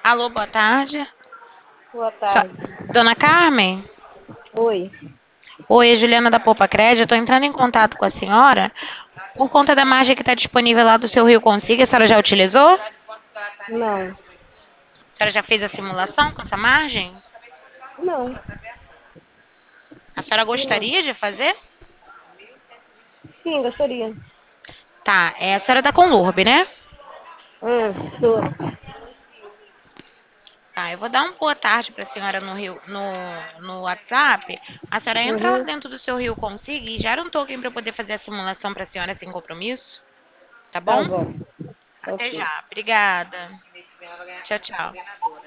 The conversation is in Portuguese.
Alô, boa tarde. Boa Só- tarde. Dona Carmen? Oi. Oi, é Juliana da Poupa Crédito. Estou entrando em contato com a senhora por conta da margem que está disponível lá do seu Rio Consiga. A senhora já utilizou? A Não. senhora já fez a simulação com essa margem? Não. A senhora Sim, não. gostaria de fazer? Sim, gostaria. Tá, a senhora está com Lurb, né? Tô. Tá, eu vou dar uma boa tarde para a senhora no WhatsApp. A senhora entra lá Uhum. dentro do seu Rio Consiga e gera um token para eu poder fazer a simulação para a senhora sem compromisso. Tá Tá bom? bom. Até Ok. já. Obrigada. Tchau, tchau.